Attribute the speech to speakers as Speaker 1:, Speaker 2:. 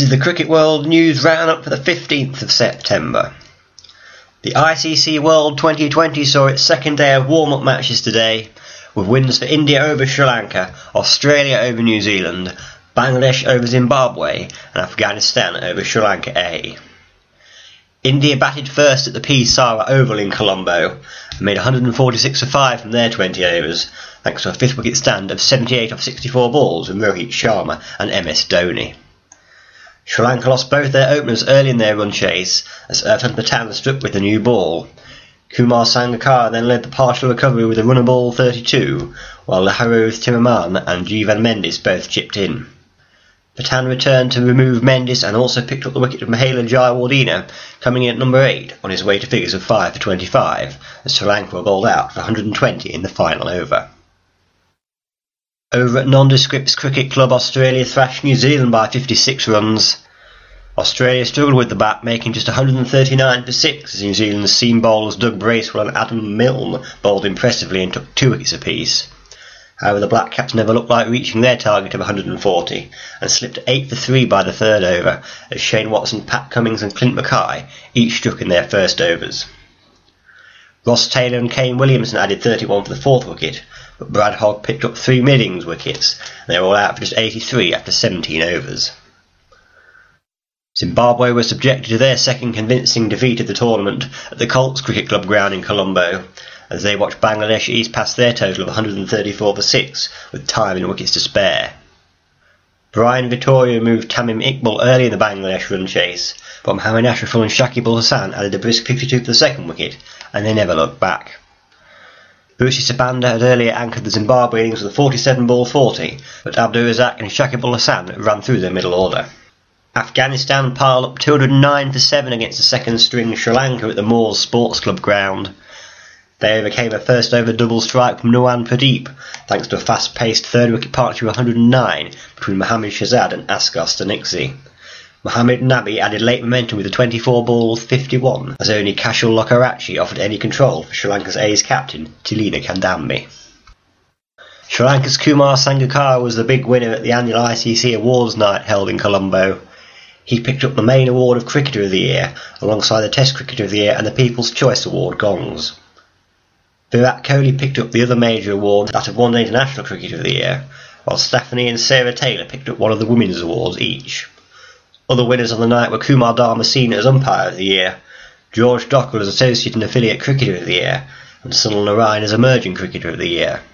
Speaker 1: This is the Cricket World News Roundup for the 15th of September. The ICC World 2020 saw its second day of warm-up matches today, with wins for India over Sri Lanka, Australia over New Zealand, Bangladesh over Zimbabwe and Afghanistan over Sri Lanka A. India batted first at the P. Sara Oval in Colombo and made 146 for 5 from their 20 overs, thanks to a 5th wicket stand of 78 off 64 balls from Rohit Sharma and MS Dhoni. Sri Lanka lost both their openers early in their run chase as Irfan Pathan struck with the new ball. Kumar Sangakkara then led the partial recovery with a run of ball 32, while Laharoth Tiraman and Jeevan Mendis both chipped in. Pathan returned to remove Mendis and also picked up the wicket of Mahela Jayawardene, coming in at number 8 on his way to figures of 5 for 25, as Sri Lanka were bowled out for 120 in the final over. Over at Nondescript's Cricket Club, Australia thrashed New Zealand by 56 runs. Australia struggled with the bat, making just 139 for 6 as New Zealand's seam bowlers Doug Bracewell and Adam Milne bowled impressively and took 2 wickets apiece. However, the Black Caps never looked like reaching their target of 140 and slipped 8 for 3 by the third over as Shane Watson, Pat Cummins and Clint Mackay each struck in their first overs. Ross Taylor and Kane Williamson added 31 for the fourth wicket, but Brad Hogg picked up 3 mid-innings wickets and they were all out for just 83 after 17 overs. Zimbabwe were subjected to their second convincing defeat of the tournament at the Colts Cricket Club ground in Colombo, as they watched Bangladesh ease past their total of 134 for 6 with time and wickets to spare. Brian Vittoria moved Tamim Iqbal early in the Bangladesh run chase, but Mohammad Ashraful and Shakib Al Hasan added a brisk 52 for the second wicket, and they never looked back. Bushi Sabanda had earlier anchored the Zimbabwe innings with a 47-ball 40, but Abdur Razak and Shakib Al Hasan ran through their middle order. Afghanistan piled up 209 for 7 against the second-string Sri Lanka at the Moors Sports Club ground. They overcame a first-over double strike from Nuwan Pradeep, thanks to a fast-paced third-wicket partnership of 109 between Mohammad Shahzad and Asghar Staniksi. Mohammad Nabi added late momentum with a 24-ball 51, as only Kashul Lokarachi offered any control for Sri Lanka's ace captain, Tilina Kandambi. Sri Lanka's Kumar Sangakkara was the big winner at the annual ICC Awards night held in Colombo. He picked up the main award of Cricketer of the Year, alongside the Test Cricketer of the Year and the People's Choice Award gongs. Virat Kohli picked up the other major award, that of One Day International Cricketer of the Year, while Stephanie and Sarah Taylor picked up one of the Women's Awards each. Other winners on the night were Kumar Dharmasena as Umpire of the Year, George Dockrell as Associate and Affiliate Cricketer of the Year, and Sunil Narayan as Emerging Cricketer of the Year.